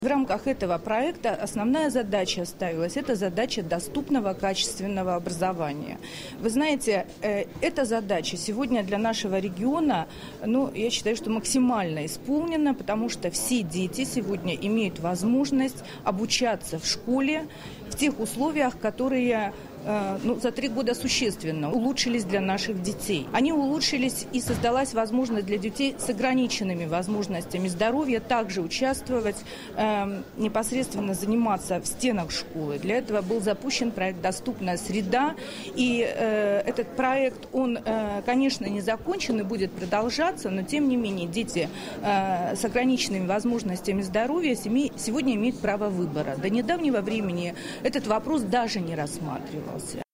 В рамках этого проекта основная задача ставилась – это задача доступного, качественного образования. Вы знаете, эта задача сегодня для нашего региона, я считаю, что максимально исполнена, потому что все дети сегодня имеют возможность обучаться в школе в тех условиях, которые за 3 года существенно улучшились для наших детей. Они улучшились, и создалась возможность для детей с ограниченными возможностями здоровья также участвовать, непосредственно заниматься в стенах школы. Для этого был запущен проект «Доступная среда». И этот проект, он, конечно, не закончен и будет продолжаться, но тем не менее дети с ограниченными возможностями здоровья сегодня имеют право выбора. До недавнего времени этот вопрос даже не рассматривался.